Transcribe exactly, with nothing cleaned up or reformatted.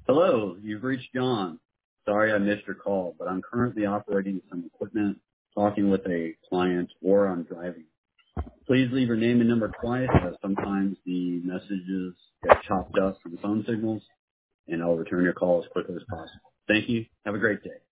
Hello, you've reached John. Sorry I missed your call, but I'm currently operating some equipment, talking with a client, or I'm driving. Please leave your name and number twice, as sometimes the messages get chopped up from phone signals, and I'll return your call as quickly as possible. Thank you. Have a great day.